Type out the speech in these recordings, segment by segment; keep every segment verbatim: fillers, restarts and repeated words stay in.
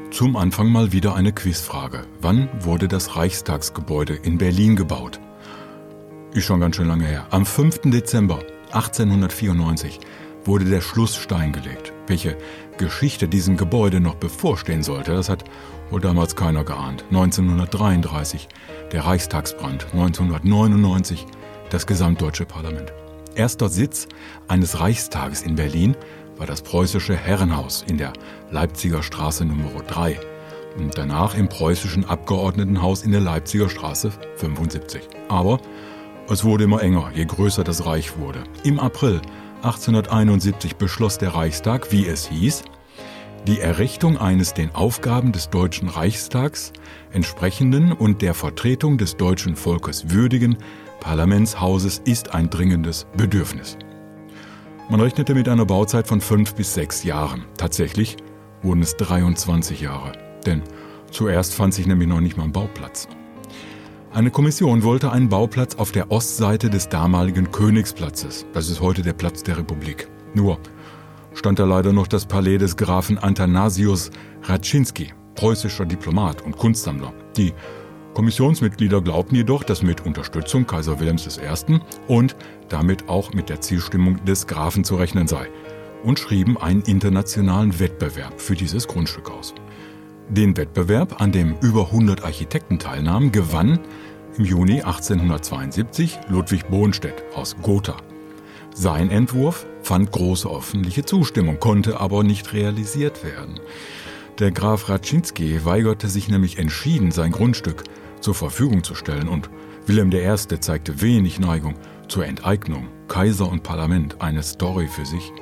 Zum Anfang mal wieder eine Quizfrage. Wann wurde das Reichstagsgebäude in Berlin gebaut? Ist schon ganz schön lange her. Am fünften Dezember achtzehnhundertvierundneunzig wurde der Schlussstein gelegt. Welche Geschichte diesem Gebäude noch bevorstehen sollte, das hat wohl damals keiner geahnt. neunzehnhundertdreiunddreißig der Reichstagsbrand, neunzehnhundertneunundneunzig das gesamtdeutsche Parlament. Erster Sitz eines Reichstages in Berlin war das preußische Herrenhaus in der Leipziger Straße Nummer drei und danach im preußischen Abgeordnetenhaus in der Leipziger Straße fünfundsiebzig. Aber es wurde immer enger, je größer das Reich wurde. Im April achtzehnhunderteinundsiebzig beschloss der Reichstag, wie es hieß, die Errichtung eines den Aufgaben des Deutschen Reichstags entsprechenden und der Vertretung des deutschen Volkes würdigen Parlamentshauses ist ein dringendes Bedürfnis. Man rechnete mit einer Bauzeit von fünf bis sechs Jahren. Tatsächlich wurden es dreiundzwanzig Jahre. Denn zuerst fand sich nämlich noch nicht mal ein Bauplatz. Eine Kommission wollte einen Bauplatz auf der Ostseite des damaligen Königsplatzes. Das ist heute der Platz der Republik. Nur stand da leider noch das Palais des Grafen Athanasius Raczynski, preußischer Diplomat und Kunstsammler. Die Kommissionsmitglieder glaubten jedoch, dass mit Unterstützung Kaiser Wilhelms der Erste und damit auch mit der Zielstimmung des Grafen zu rechnen sei und schrieben einen internationalen Wettbewerb für dieses Grundstück aus. Den Wettbewerb, an dem über hundert Architekten teilnahmen, gewann im Juni achtzehnhundertzweiundsiebzig Ludwig Bohnstedt aus Gotha. Sein Entwurf fand große öffentliche Zustimmung, konnte aber nicht realisiert werden. Der Graf Raczynski weigerte sich nämlich entschieden, sein Grundstück zur Verfügung zu stellen und Wilhelm der Erste zeigte wenig Neigung zur Enteignung. Kaiser und Parlament, eine Story für sich.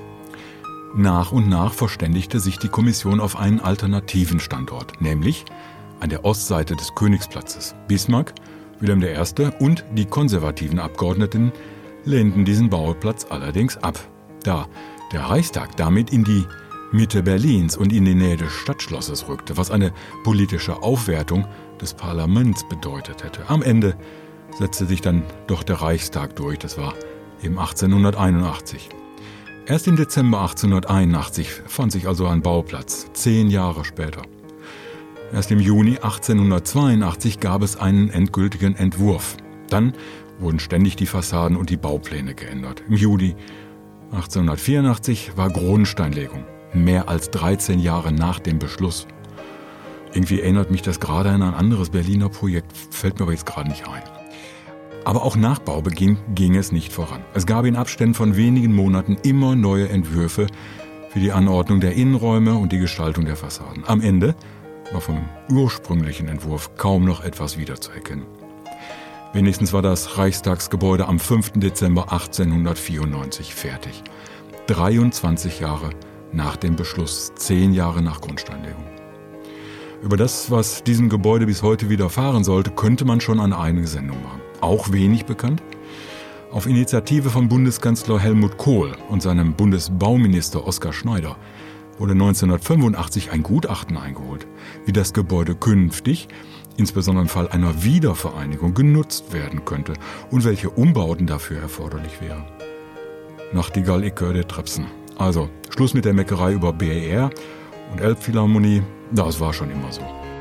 Nach und nach verständigte sich die Kommission auf einen alternativen Standort, nämlich an der Ostseite des Königsplatzes. Bismarck, Wilhelm der Erste und die konservativen Abgeordneten lehnten diesen Bauplatz allerdings ab. Da der Reichstag damit in die Mitte Berlins und in die Nähe des Stadtschlosses rückte, was eine politische Aufwertung des Parlaments bedeutet hätte. Am Ende setzte sich dann doch der Reichstag durch, das war eben achtzehnhunderteinundachtzig. Erst im Dezember achtzehnhunderteinundachtzig fand sich also ein Bauplatz, zehn Jahre später. Erst im Juni achtzehnhundertzweiundachtzig gab es einen endgültigen Entwurf. Dann wurden ständig die Fassaden und die Baupläne geändert. Im Juli achtzehnhundertvierundachtzig war Grundsteinlegung, mehr als dreizehn Jahre nach dem Beschluss. Irgendwie erinnert mich das gerade an ein anderes Berliner Projekt, fällt mir aber jetzt gerade nicht ein. Aber auch nach Baubeginn ging es nicht voran. Es gab in Abständen von wenigen Monaten immer neue Entwürfe für die Anordnung der Innenräume und die Gestaltung der Fassaden. Am Ende war vom ursprünglichen Entwurf kaum noch etwas wiederzuerkennen. Wenigstens war das Reichstagsgebäude am fünften Dezember achtzehnhundertvierundneunzig fertig. dreiundzwanzig Jahre nach dem Beschluss, zehn Jahre nach Grundsteinlegung. Über das, was diesem Gebäude bis heute widerfahren sollte, könnte man schon eine eigene Sendung machen. Auch wenig bekannt: Auf Initiative von Bundeskanzler Helmut Kohl und seinem Bundesbauminister Oskar Schneider wurde neunzehnhundertfünfundachtzig ein Gutachten eingeholt, wie das Gebäude künftig, insbesondere im Fall einer Wiedervereinigung, genutzt werden könnte und welche Umbauten dafür erforderlich wären. Nachtigall, ich höre der Trepsen. Also, Schluss mit der Meckerei über B E R und Elbphilharmonie, das war schon immer so.